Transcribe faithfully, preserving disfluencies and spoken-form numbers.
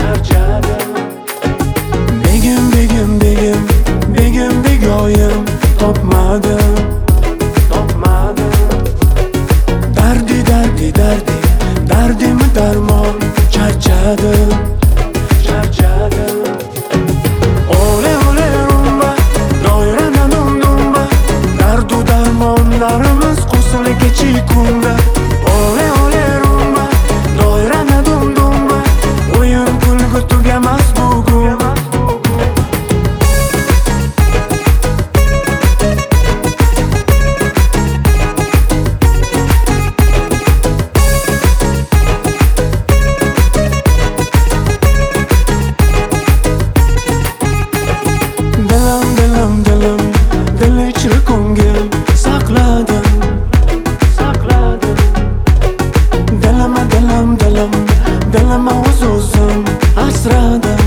charchadim. Begim, begim, begim, begim, begoyim topmadim, topmadim. Dardi, dardi, dardi, dardimi darmon charchadim, charchadim. Ole, ole, rumba, doirana dum dumba, dardu darmonlarimiz qo'shni kechi kunda. Ole, ole, rumba, doirana dum dumba, o'yin kulgu tugamas bugun. Dilim, dilim, dilim, dil ichra ko'ngil saqladim, saqladim. Dilima, dilim, dilim, dilima o'z-o'zim asradim.